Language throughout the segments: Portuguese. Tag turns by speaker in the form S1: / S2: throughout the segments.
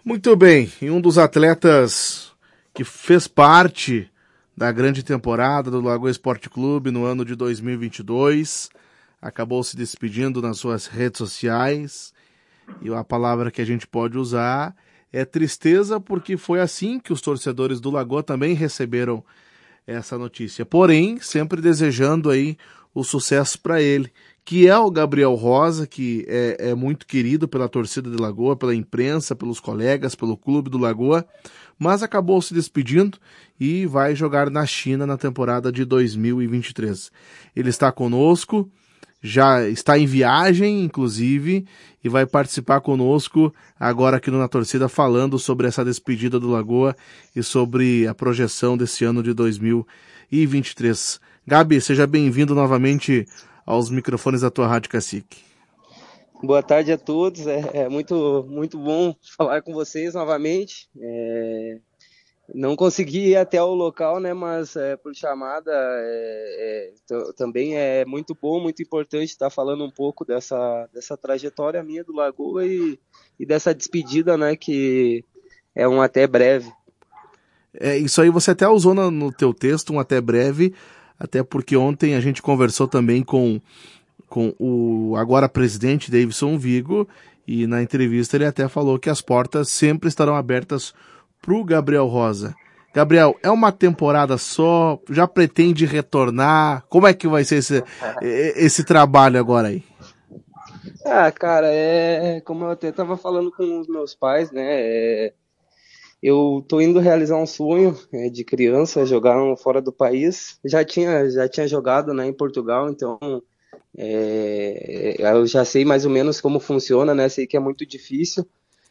S1: Muito bem, e um dos atletas que fez parte da grande temporada do Lagoa Esporte Clube no ano de 2022, acabou se despedindo nas suas redes sociais, e a palavra que a gente pode usar é tristeza, porque foi assim que os torcedores do Lagoa também receberam essa notícia. Porém, sempre desejando aí o sucesso para ele, que é o Gabriel Rosa, que é muito querido pela torcida de Lagoa, pela imprensa, pelos colegas, pelo clube do Lagoa, mas acabou se despedindo e vai jogar na China na temporada de 2023. Ele está conosco, já está em viagem, inclusive, e vai participar conosco agora aqui no Na Torcida, falando sobre essa despedida do Lagoa e sobre a projeção desse ano de 2023. Gabi, seja bem-vindo novamente aos microfones da tua Rádio Cacique.
S2: Boa tarde a todos, é muito bom falar com vocês novamente. Não consegui ir até o local, né, mas por chamada também é muito bom, muito importante estar falando um pouco dessa trajetória minha do Lagoa e dessa despedida, né, que é um até breve.
S1: Isso aí você até usou no teu texto, um até breve, até porque ontem a gente conversou também com o agora presidente Davidson Vigo, e na entrevista ele até falou que as portas sempre estarão abertas para o Gabriel Rosa. Gabriel, é uma temporada só? Já pretende retornar? Como é que vai ser esse trabalho agora aí?
S2: Cara, como eu até estava falando com os meus pais, né, eu tô indo realizar um sonho de criança, jogar fora do país. Já tinha jogado, né, em Portugal, então eu já sei mais ou menos como funciona, né? Sei que é muito difícil.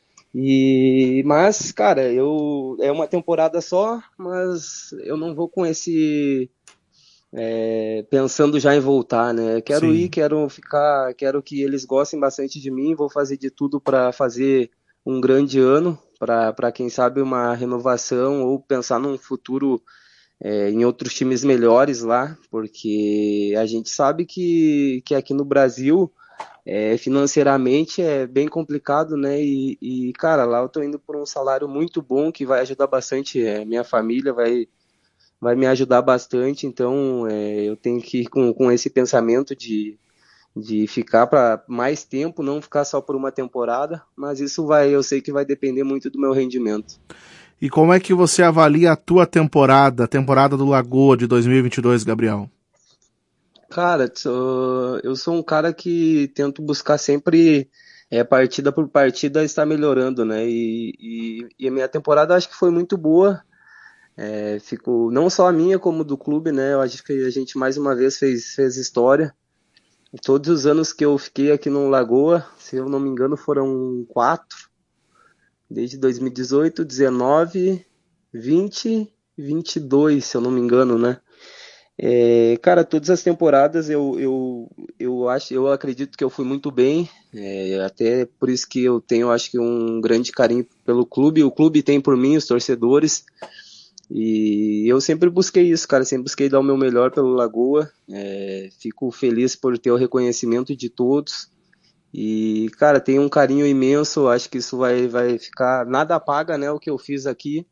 S2: Mas, cara, é uma temporada só, mas eu não vou com esse pensando já em voltar, né? Quero ir,
S1: Sim.
S2: quero ficar, quero que eles gostem bastante de mim. Vou fazer de tudo para fazer um grande ano, para quem sabe uma renovação ou pensar num futuro em outros times melhores lá, porque a gente sabe que aqui no Brasil financeiramente é bem complicado, né? Cara, lá eu tô indo por um salário muito bom que vai ajudar bastante minha família, vai me ajudar bastante, então eu tenho que ir com esse pensamento de ficar para mais tempo, não ficar só por uma temporada, mas eu sei que vai depender muito do meu rendimento.
S1: E como é que você avalia a tua temporada, a temporada do Lagoa de 2022, Gabriel?
S2: Cara, eu sou um cara que tento buscar sempre, partida por partida, estar melhorando, né? E a minha temporada acho que foi muito boa. Fico, não só a minha, como do clube, né? Eu acho que a gente mais uma vez fez história. Todos os anos que eu fiquei aqui no Lagoa, se eu não me engano, foram 4, desde 2018, 19, 20, 22, se eu não me engano, né? Cara, todas as temporadas eu acredito que eu fui muito bem, até por isso que eu tenho, acho que um grande carinho pelo clube, o clube tem por mim, os torcedores, e eu sempre busquei isso, cara, sempre busquei dar o meu melhor pelo Lagoa, fico feliz por ter o reconhecimento de todos, e, cara, tenho um carinho imenso, acho que isso vai ficar, nada apaga, né, o que eu fiz aqui,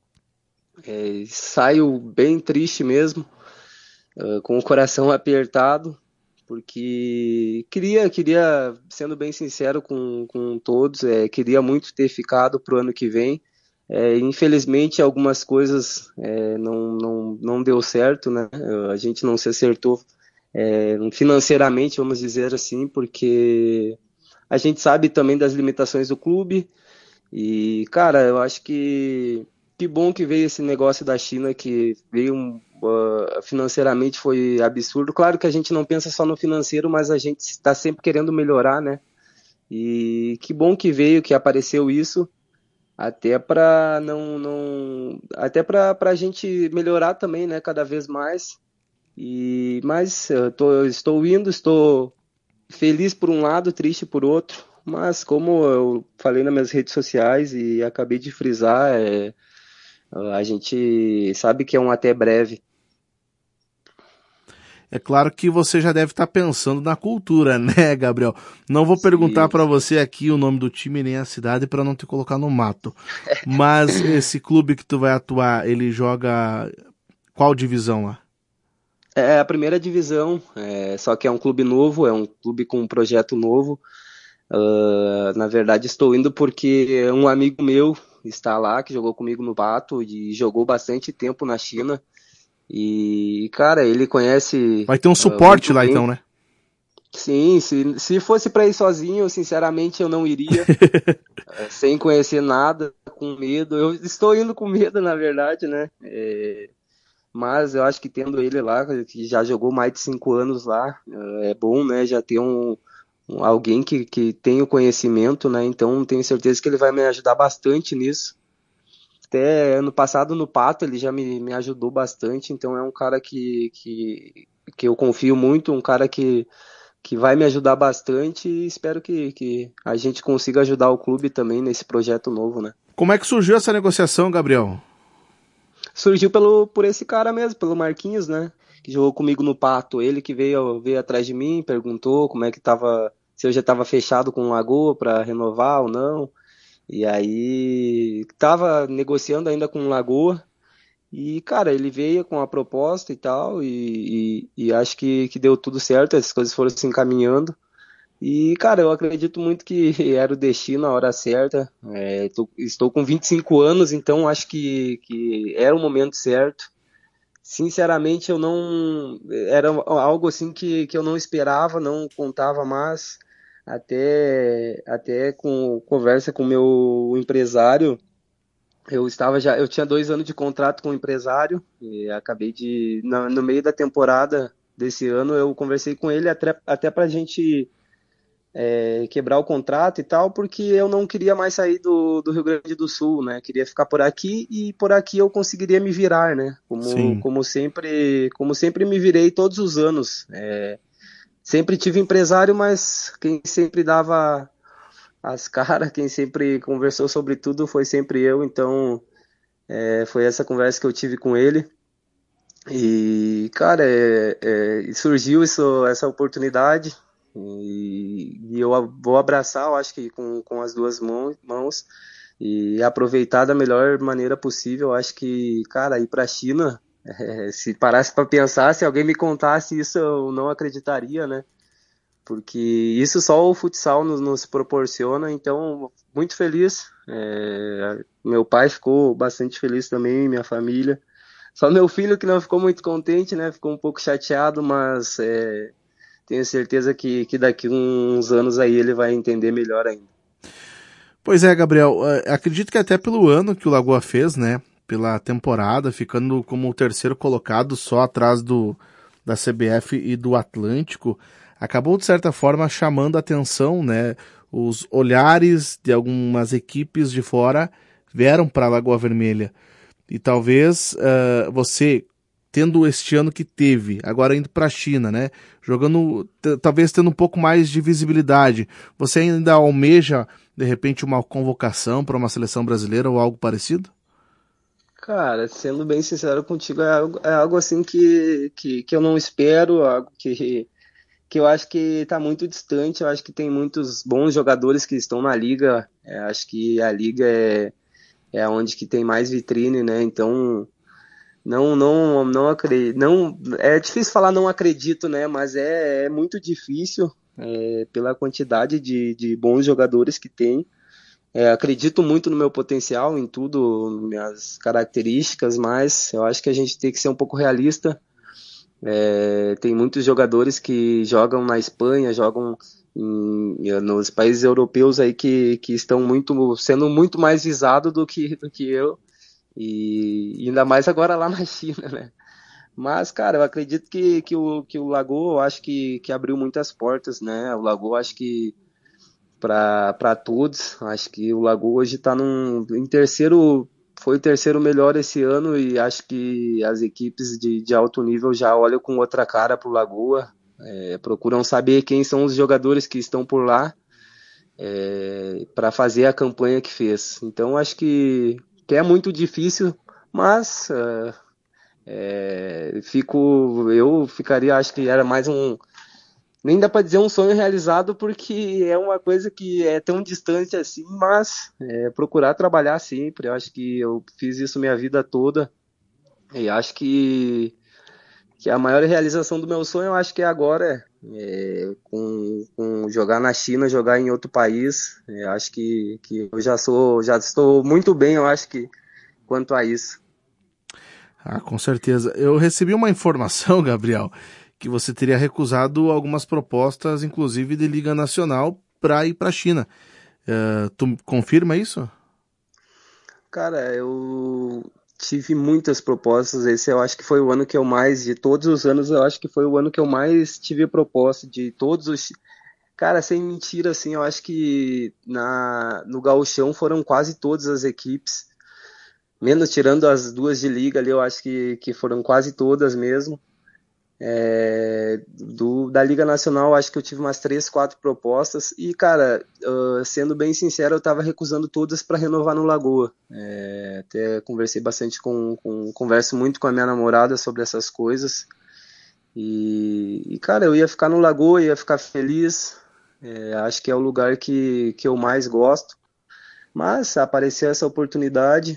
S2: saio bem triste mesmo, com o coração apertado, porque sendo bem sincero com todos, queria muito ter ficado para o ano que vem. Infelizmente, algumas coisas não deu certo, né? A gente não se acertou financeiramente, vamos dizer assim, porque a gente sabe também das limitações do clube. E, cara, eu acho que bom que veio esse negócio da China, que veio financeiramente foi absurdo. Claro que a gente não pensa só no financeiro, mas a gente está sempre querendo melhorar, né? E que bom que veio, que apareceu isso, até para até para a gente melhorar também, né? Cada vez mais. Mas estou indo, estou feliz por um lado, triste por outro. Mas como eu falei nas minhas redes sociais e acabei de frisar, a gente sabe que é um até breve.
S1: É claro que você já deve estar pensando na cultura, né, Gabriel? Não vou perguntar
S2: Sim,
S1: para você aqui o nome do time nem a cidade para não te colocar no mato. Mas esse clube que tu vai atuar, ele joga qual divisão lá?
S2: é a primeira divisão, só que é um clube novo, é um clube com um projeto novo. Na verdade, estou indo porque um amigo meu está lá, que jogou comigo no Pato e jogou bastante tempo na China. E, cara, ele conhece
S1: Vai ter um suporte
S2: muito
S1: lá
S2: bem.
S1: então, né?
S2: Sim, se fosse para ir sozinho, sinceramente, eu não iria, sem conhecer nada, com medo. Eu estou indo com medo, na verdade, né? Mas eu acho que tendo ele lá, que já jogou mais de 5 anos lá, é bom, né? Já ter alguém que tem o conhecimento, né? Então tenho certeza que ele vai me ajudar bastante nisso. Até ano passado no Pato ele já me ajudou bastante, então é um cara que eu confio muito, um cara que vai me ajudar bastante e espero que a gente consiga ajudar o clube também nesse projeto novo, né?
S1: Como é que surgiu essa negociação, Gabriel?
S2: Surgiu por esse cara mesmo, pelo Marquinhos, né? Que jogou comigo no Pato. Ele que veio atrás de mim, perguntou como é que tava, se eu já estava fechado com o Lagoa para renovar ou não. E aí tava negociando ainda com o Lagoa. E, cara, ele veio com a proposta e tal, e acho que deu tudo certo, as coisas foram se encaminhando. E, cara, eu acredito muito que era o destino, a hora certa. Estou com 25 anos, então acho que era o momento certo. Sinceramente, eu não. Era algo assim que eu não esperava, não contava mais. Até com conversa com o meu empresário, eu tinha 2 anos de contrato com o empresário e acabei no meio da temporada desse ano, eu conversei com ele até para a gente quebrar o contrato e tal, porque eu não queria mais sair do Rio Grande do Sul, né? Queria ficar por aqui e por aqui eu conseguiria me virar, né?
S1: Sim.
S2: Como sempre me virei todos os anos. Sempre tive empresário, mas quem sempre dava as caras, quem sempre conversou sobre tudo foi sempre eu. Então, foi essa conversa que eu tive com ele. E, cara, surgiu essa oportunidade e eu vou abraçar, eu acho que com as duas mãos e aproveitar da melhor maneira possível. Eu acho que, cara, ir para a China, se parasse para pensar, se alguém me contasse isso, eu não acreditaria, né? Porque isso só o futsal nos proporciona. Então, muito feliz. Meu pai ficou bastante feliz também, minha família. Só meu filho que não ficou muito contente, né? Ficou um pouco chateado, mas tenho certeza que daqui uns anos aí ele vai entender melhor ainda.
S1: Pois é, Gabriel, acredito que até pelo ano que o Lagoa fez, né? Pela temporada, ficando como o terceiro colocado, só atrás da CBF e do Atlântico, acabou de certa forma chamando a atenção, né? Os olhares de algumas equipes de fora vieram para a Lagoa Vermelha. E talvez você, tendo este ano que teve, agora indo para a China, né? Jogando, talvez tendo um pouco mais de visibilidade, você ainda almeja, de repente, uma convocação para uma seleção brasileira ou algo parecido?
S2: Cara, sendo bem sincero contigo, é algo assim que eu não espero, algo que eu acho que está muito distante. Eu acho que tem muitos bons jogadores que estão na liga. Acho que a liga é onde que tem mais vitrine, né? Então, não acredito, não, é difícil falar não acredito, né? Mas é muito difícil pela quantidade de bons jogadores que tem. Acredito muito no meu potencial, em tudo, minhas características, mas eu acho que a gente tem que ser um pouco realista. Tem muitos jogadores que jogam na Espanha, jogam nos países europeus aí que estão sendo muito mais visados do que eu, e ainda mais agora lá na China, né? Mas, cara, eu acredito que o Lagoa, eu acho que abriu muitas portas, né? O Lagoa, acho que para todos. Acho que o Lagoa hoje está em terceiro, foi o terceiro melhor esse ano e acho que as equipes de alto nível já olham com outra cara para o Lagoa, procuram saber quem são os jogadores que estão por lá para fazer a campanha que fez. Então acho que é muito difícil, mas Eu ficaria, acho que era mais um, nem dá para dizer um sonho realizado, porque é uma coisa que é tão distante assim, mas procurar trabalhar sempre. Eu acho que eu fiz isso minha vida toda e acho que a maior realização do meu sonho, eu acho que é agora, com jogar na China, jogar em outro país. Acho que eu já estou muito bem, eu acho que quanto a isso.
S1: Ah, com certeza. Eu recebi uma informação, Gabriel, que você teria recusado algumas propostas, inclusive de Liga Nacional, para ir para a China. Tu confirma isso?
S2: Cara, eu tive muitas propostas. Esse eu acho que foi o ano que eu mais, de todos os anos, eu acho que foi o ano que eu mais tive proposta de todos os. Cara, sem mentira, assim, eu acho que no Gauchão foram quase todas as equipes, menos tirando as duas de liga ali, eu acho que foram quase todas mesmo. Da Liga Nacional, acho que eu tive umas três, quatro propostas. E, cara, sendo bem sincero, eu tava recusando todas para renovar no Lagoa. Até conversei bastante converso muito com a minha namorada sobre essas coisas. Cara, eu ia ficar no Lagoa, ia ficar feliz. Acho que é o lugar que eu mais gosto. Mas apareceu essa oportunidade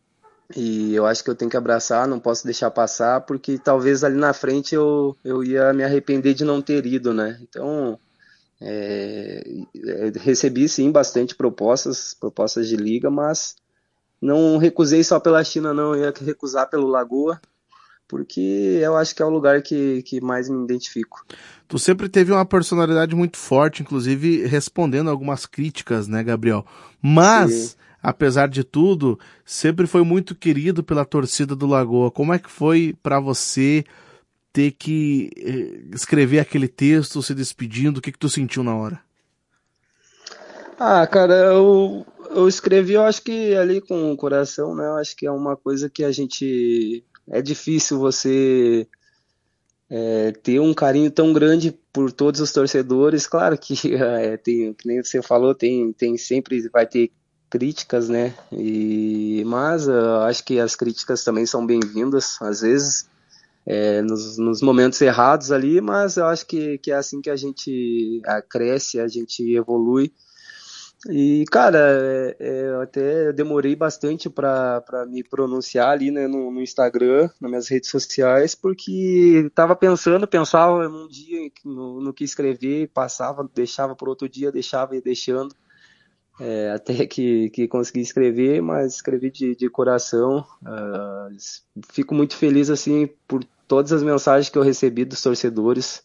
S2: e eu acho que eu tenho que abraçar, não posso deixar passar, porque talvez ali na frente eu ia me arrepender de não ter ido, né? Então, é, recebi sim bastante propostas de liga, mas não recusei só pela China, não, eu ia recusar pelo Lagoa, porque eu acho que é o lugar que mais me identifico.
S1: Tu sempre teve uma personalidade muito forte, inclusive respondendo algumas críticas, né, Gabriel?
S2: Sim.
S1: Mas, apesar de tudo, sempre foi muito querido pela torcida do Lagoa. Como é que foi para você ter que escrever aquele texto, se despedindo? O que tu sentiu na hora?
S2: Ah, cara, eu escrevi, eu acho que ali com o coração, né? Eu acho que é uma coisa que a gente. É difícil você ter um carinho tão grande por todos os torcedores. Claro que, que nem você falou, tem sempre vai ter críticas, né? Mas eu acho que as críticas também são bem-vindas, às vezes, nos momentos errados ali, mas eu acho que é assim que a gente cresce, a gente evolui. E, cara, eu até demorei bastante para me pronunciar ali, né, no Instagram, nas minhas redes sociais, porque tava pensava num dia no que escrever, passava, deixava para outro dia, deixava e deixando, até que consegui escrever, mas escrevi de coração. Fico muito feliz, assim, por todas as mensagens que eu recebi dos torcedores.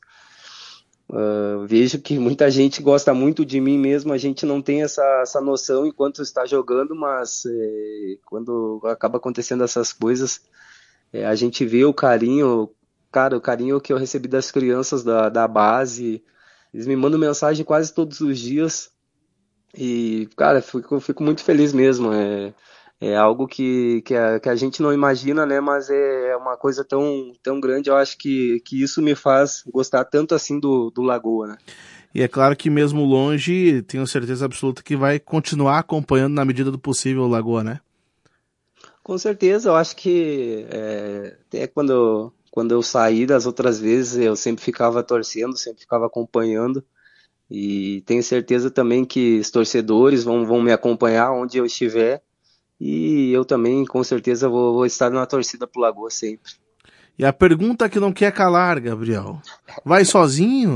S2: Eu vejo que muita gente gosta muito de mim mesmo, a gente não tem essa noção enquanto está jogando, mas quando acaba acontecendo essas coisas, a gente vê o carinho, cara, o carinho que eu recebi das crianças da base, eles me mandam mensagem quase todos os dias e, cara, fico muito feliz mesmo, é algo que a gente não imagina, né, mas é uma coisa tão grande, eu acho que isso me faz gostar tanto assim do Lagoa, né?
S1: E é claro que mesmo longe, tenho certeza absoluta que vai continuar acompanhando na medida do possível o Lagoa, né?
S2: Com certeza, eu acho que até quando eu saí das outras vezes, eu sempre ficava torcendo, sempre ficava acompanhando. E tenho certeza também que os torcedores vão me acompanhar onde eu estiver. E eu também, com certeza, vou estar na torcida pro Lagoa sempre.
S1: E a pergunta que não quer calar, Gabriel. Vai sozinho?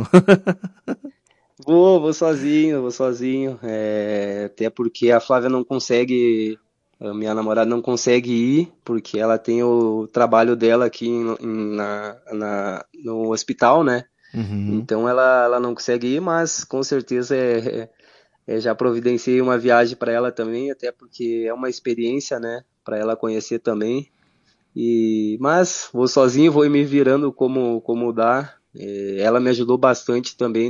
S2: Vou sozinho, vou sozinho. Até porque a Flávia não consegue, a minha namorada não consegue ir, porque ela tem o trabalho dela aqui no hospital, né?
S1: Uhum.
S2: Então ela não consegue ir, mas com certeza já providenciei uma viagem para ela também, até porque é uma experiência, né? Para ela conhecer também. Mas vou sozinho, vou me virando como dá. Ela me ajudou bastante também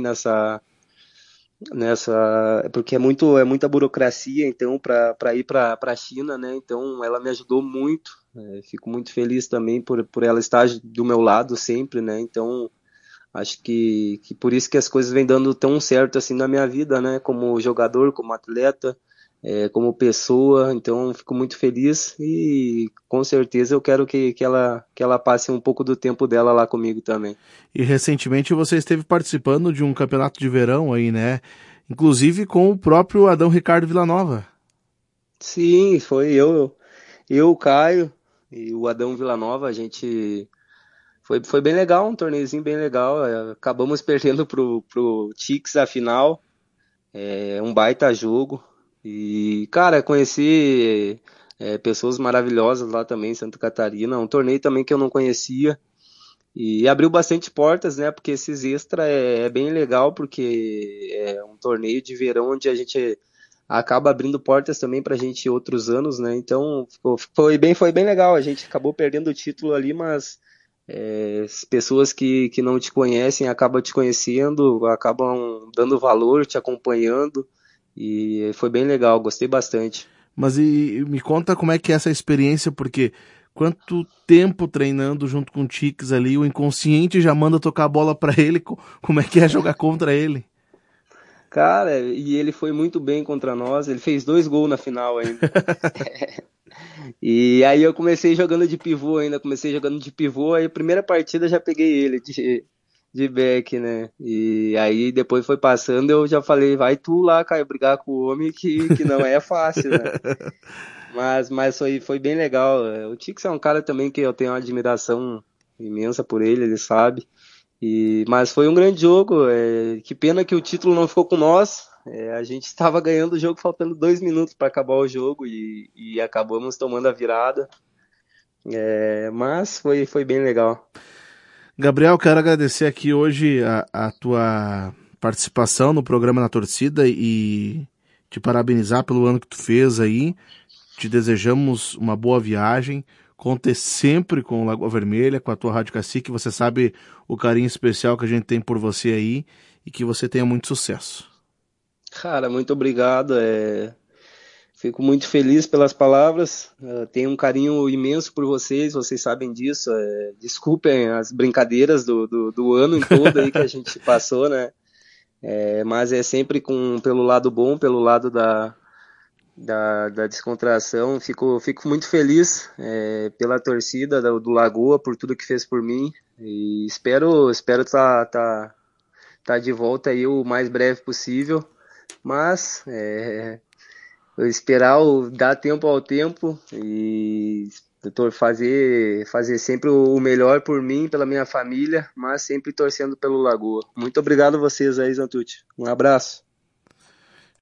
S2: porque é muita burocracia, então, para ir para a China, né? Então, ela me ajudou muito. Fico muito feliz também por ela estar do meu lado sempre, né? Então, acho que por isso que as coisas vêm dando tão certo assim na minha vida, né? Como jogador, como atleta. como pessoa, então fico muito feliz e com certeza eu quero que ela passe um pouco do tempo dela lá comigo também.
S1: E recentemente você esteve participando de um campeonato de verão aí, né? Inclusive com o próprio Adão Ricardo Villanova.
S2: Sim, foi o Caio e o Adão Villanova, a gente foi bem legal, um torneiozinho bem legal. Acabamos perdendo pro Tix a final, um baita jogo. E, cara, conheci pessoas maravilhosas lá também em Santa Catarina, um torneio também que eu não conhecia. E abriu bastante portas, né? Porque esses extra é bem legal, porque é um torneio de verão onde a gente acaba abrindo portas também pra gente outros anos, né? Então foi bem legal. A gente acabou perdendo o título ali, mas as pessoas que não te conhecem acabam te conhecendo, acabam dando valor, te acompanhando. E foi bem legal, gostei bastante.
S1: Mas e me conta como é que é essa experiência, porque quanto tempo treinando junto com o Tix ali, o inconsciente já manda tocar a bola pra ele, como é que é jogar contra ele?
S2: Cara, e ele foi muito bem contra nós, ele fez 2 gols na final ainda. E aí eu comecei jogando de pivô ainda, comecei jogando de pivô, aí a primeira partida já peguei ele de back, né? E aí depois foi passando, eu já falei, vai tu lá, Caio, brigar com o homem que não é fácil, né? Mas foi bem legal. O Tix é um cara também que eu tenho uma admiração imensa por ele, ele sabe. Mas foi um grande jogo. Que pena que o título não ficou com nós. A gente estava ganhando o jogo faltando 2 minutos para acabar o jogo e acabamos tomando a virada. Mas foi bem legal.
S1: Gabriel, quero agradecer aqui hoje a tua participação no programa Na Torcida e te parabenizar pelo ano que tu fez aí. Te desejamos uma boa viagem. Conte sempre com o Lagoa Vermelha, com a tua Rádio Cacique. Você sabe o carinho especial que a gente tem por você aí e que você tenha muito sucesso.
S2: Cara, muito obrigado. Fico muito feliz pelas palavras. Tenho um carinho imenso por vocês, vocês sabem disso. Desculpem as brincadeiras do ano em todo aí que a gente passou, né? Mas é sempre pelo lado bom, pelo lado da descontração. Fico muito feliz pela torcida do Lagoa, por tudo que fez por mim. E espero tá de volta aí o mais breve possível. Mas eu esperar dar tempo ao tempo e fazer sempre o melhor por mim, pela minha família, mas sempre torcendo pelo Lagoa. Muito obrigado a vocês aí, Zantucci. Um abraço.